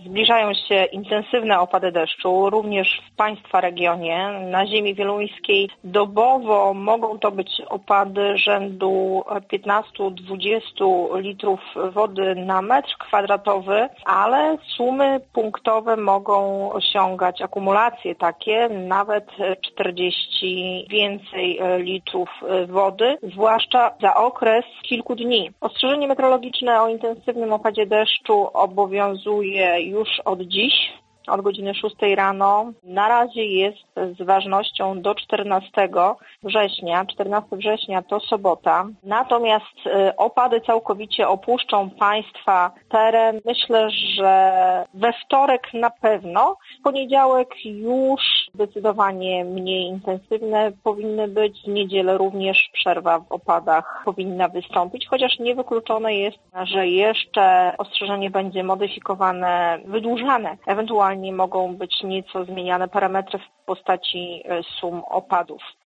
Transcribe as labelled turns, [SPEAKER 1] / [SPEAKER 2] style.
[SPEAKER 1] Zbliżają się intensywne opady deszczu, również w Państwa regionie. Na ziemi wieluńskiej dobowo mogą to być opady rzędu 15-20 litrów wody na metr kwadratowy, ale sumy punktowe mogą osiągać akumulacje takie, nawet 40 więcej litrów wody, zwłaszcza za okres kilku dni. Ostrzeżenie meteorologiczne o intensywnym opadzie deszczu obowiązuje już od dziś, od godziny 6 rano. Na razie jest z ważnością do 14 września. 14 września to sobota. Natomiast opady całkowicie opuszczą Państwa teren. Myślę, że we wtorek na pewno. W poniedziałek już zdecydowanie mniej intensywne powinny być. W niedzielę również przerwa w opadach powinna wystąpić, chociaż niewykluczone jest, że jeszcze ostrzeżenie będzie modyfikowane, wydłużane. Ewentualnie mogą być nieco zmieniane parametry w postaci sum opadów.